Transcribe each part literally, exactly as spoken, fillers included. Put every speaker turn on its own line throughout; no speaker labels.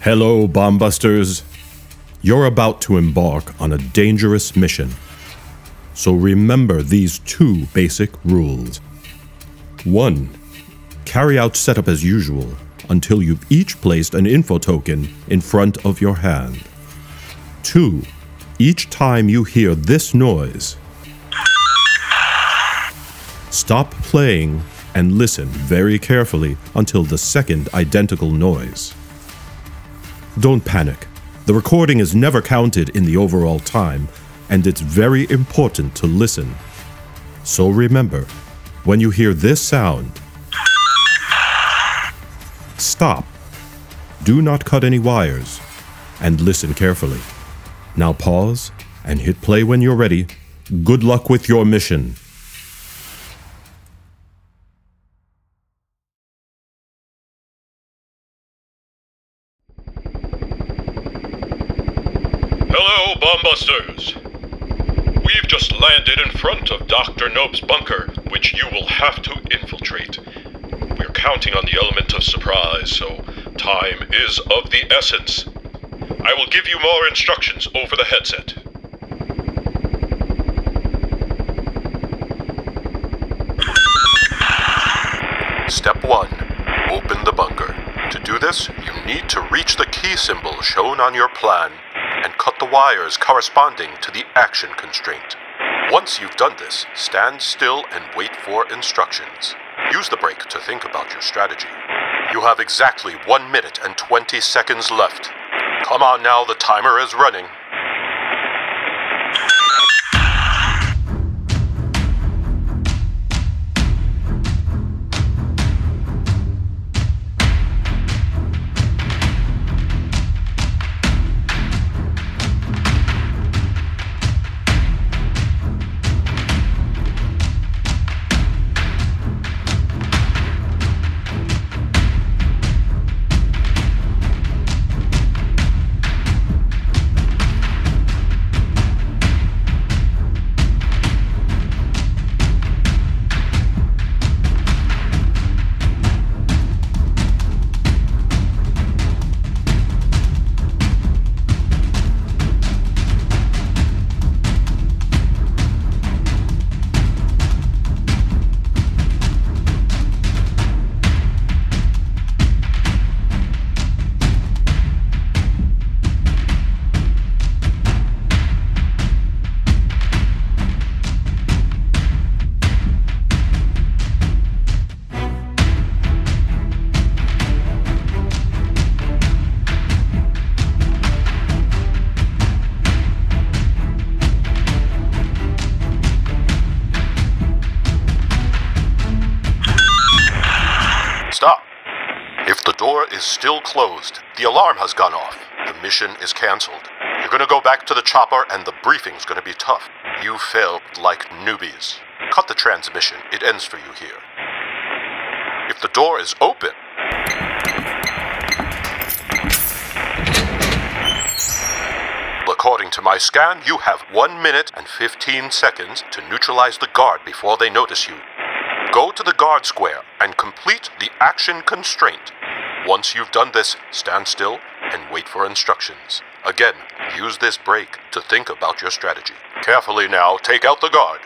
Hello, Bombusters. You're about to embark on a dangerous mission. So remember these two basic rules. One, carry out setup as usual until you've each placed an info token in front of your hand. Two, each time you hear this noise, stop playing and listen very carefully until the second identical noise. Don't panic. The recording is never counted in the overall time, and it's very important to listen. So remember, when you hear this sound, stop. Do not cut any wires, and listen carefully. Now pause and hit play when you're ready. Good luck with your mission.
Hello, Bombusters. We've just landed in front of Doctor Nope's bunker, which you will have to infiltrate. We're counting on the element of surprise, so time is of the essence. I will give you more instructions over the headset. Step one. Open the bunker. To do this, you need to reach the key symbol shown on your plan and cut the wires corresponding to the action constraint. Once you've done this, stand still and wait for instructions. Use the break to think about your strategy. You have exactly one minute and twenty seconds left. Come on now, the timer is running. Stop. If the door is still closed, the alarm has gone off. The mission is cancelled. You're gonna go back to the chopper and the briefing's gonna be tough. You failed like newbies. Cut the transmission. It ends for you here. If the door is open, according to my scan, you have one minute and fifteen seconds to neutralize the guard before they notice you. Go to the guard square and complete the action constraint. Once you've done this, stand still and wait for instructions. Again, use this break to think about your strategy. Carefully now, take out the guard.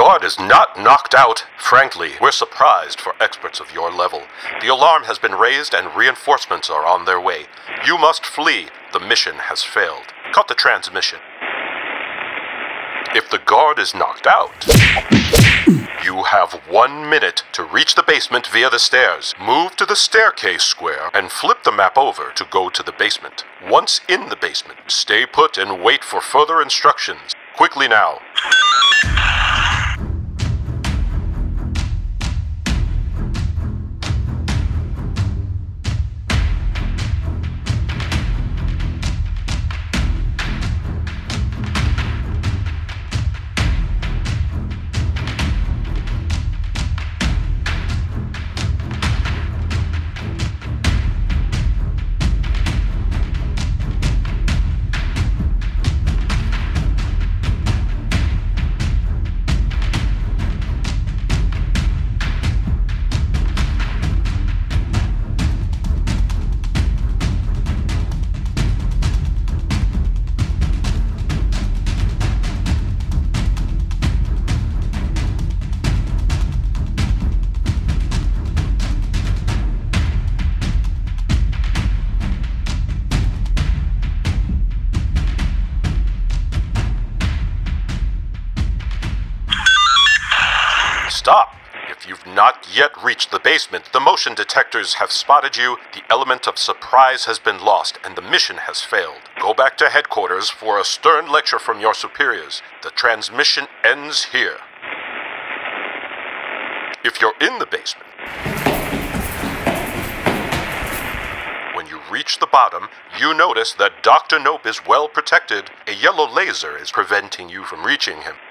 guard is not knocked out. Frankly, we're surprised for experts of your level. The alarm has been raised and reinforcements are on their way. You must flee. The mission has failed. Cut the transmission. If the guard is knocked out, you have one minute to reach the basement via the stairs. Move to the staircase square and flip the map over to go to the basement. Once in the basement, stay put and wait for further instructions. Quickly now. Stop! If you've not yet reached the basement, the motion detectors have spotted you, the element of surprise has been lost, and the mission has failed. Go back to headquarters for a stern lecture from your superiors. The transmission ends here. If you're in the basement, when you reach the bottom, you notice that Doctor Nope is well protected. A yellow laser is preventing you from reaching him.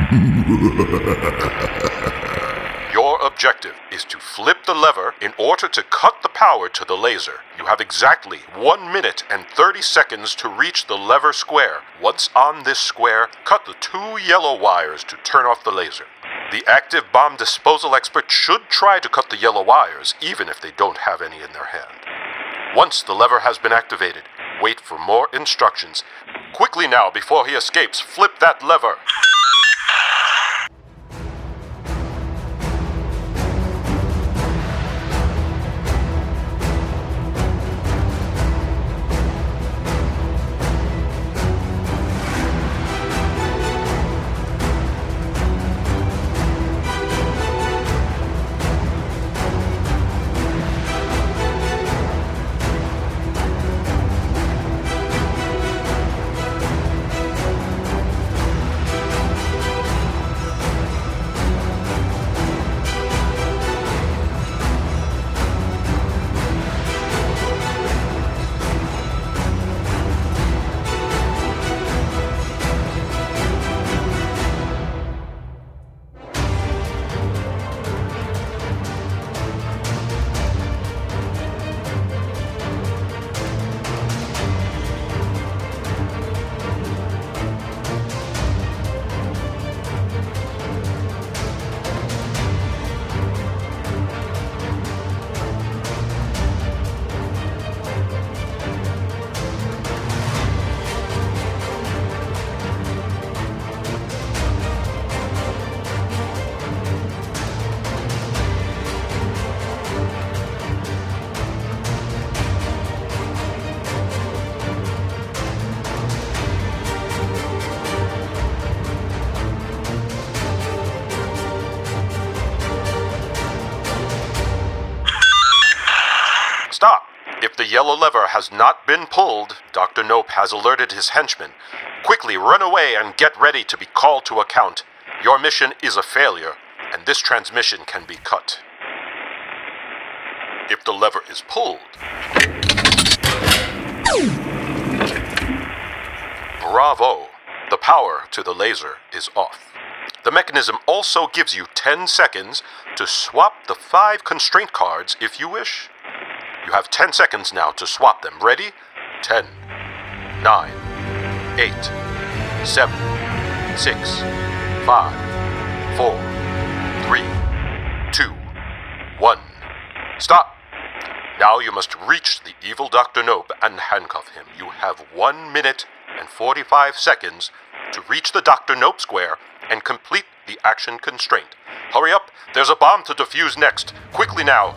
Your objective is to flip the lever in order to cut the power to the laser. You have exactly one minute and thirty seconds to reach the lever square. Once on this square, cut the two yellow wires to turn off the laser. The active bomb disposal expert should try to cut the yellow wires, even if they don't have any in their hand. Once the lever has been activated, wait for more instructions. Quickly now, before he escapes, flip that lever. Stop! If the yellow lever has not been pulled, Doctor Nope has alerted his henchmen. Quickly run away and get ready to be called to account. Your mission is a failure, and this transmission can be cut. If the lever is pulled... Bravo! The power to the laser is off. The mechanism also gives you ten seconds to swap the five constraint cards if you wish. You have ten seconds now to swap them. Ready? ten, nine, eight, seven, six, five, four, three, two, one. Stop! Now you must reach the evil Doctor Nope and handcuff him. You have one minute and forty-five seconds to reach the Doctor Nope square and complete the action constraint. Hurry up, there's a bomb to defuse next. Quickly now.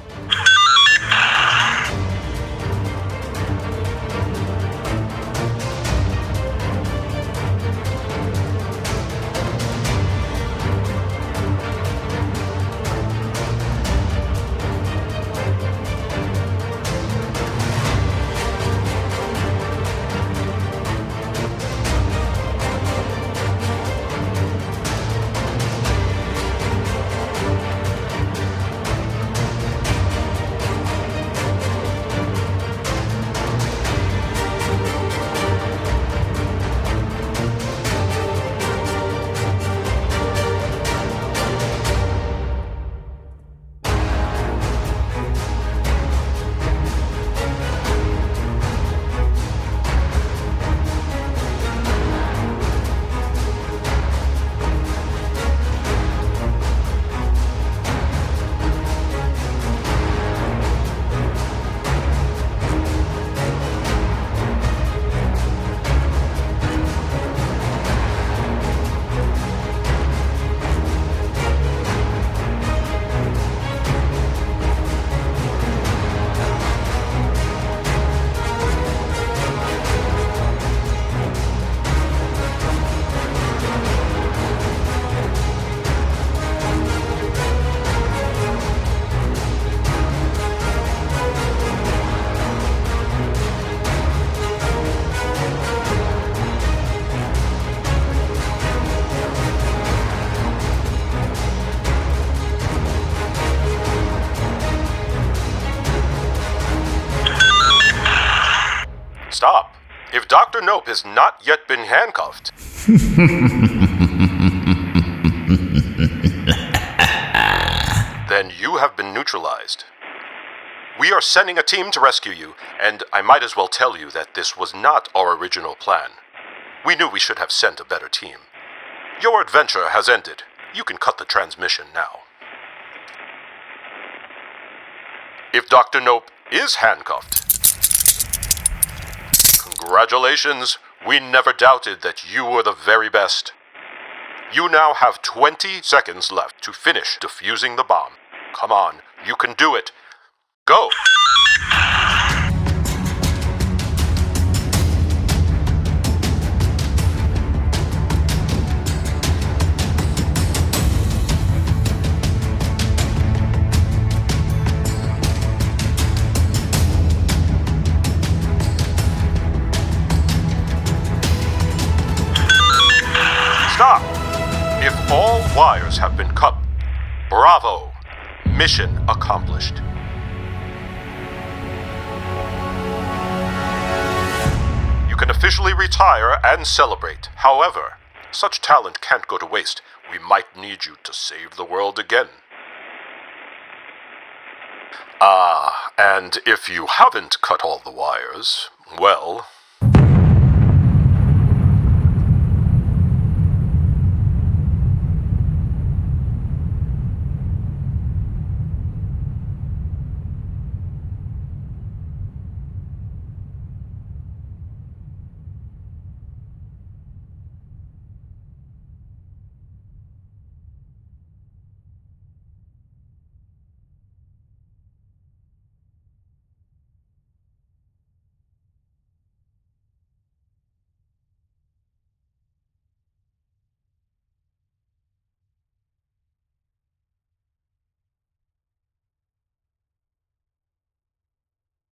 Stop. If Doctor Nope has not yet been handcuffed... then you have been neutralized. We are sending a team to rescue you, and I might as well tell you that this was not our original plan. We knew we should have sent a better team. Your adventure has ended. You can cut the transmission now. If Doctor Nope is handcuffed... Congratulations, we never doubted that you were the very best. You now have twenty seconds left to finish defusing the bomb. Come on, you can do it. Go! Stop! If all wires have been cut, bravo! Mission accomplished. You can officially retire and celebrate. However, such talent can't go to waste. We might need you to save the world again. Ah, and if you haven't cut all the wires, well,